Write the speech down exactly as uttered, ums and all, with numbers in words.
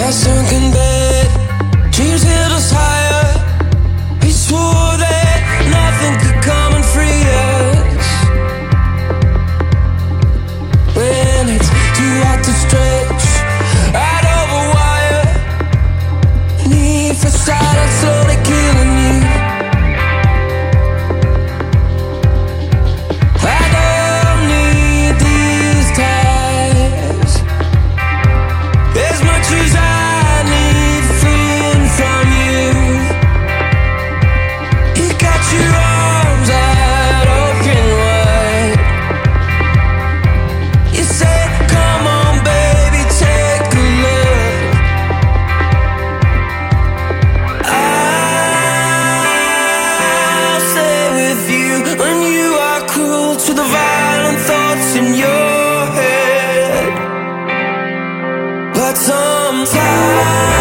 our sunken bed, dreams held us higher. We swore that nothing could come and free us. When it's too hard to stretch out over wire, need for silence slowly killing you. I don't need these ties as much as I need freeing from you. You got your arms out open wide. You said, come on baby, take a look. I'll stay with you when you are cruel to the violent thoughts in your head. But sometimes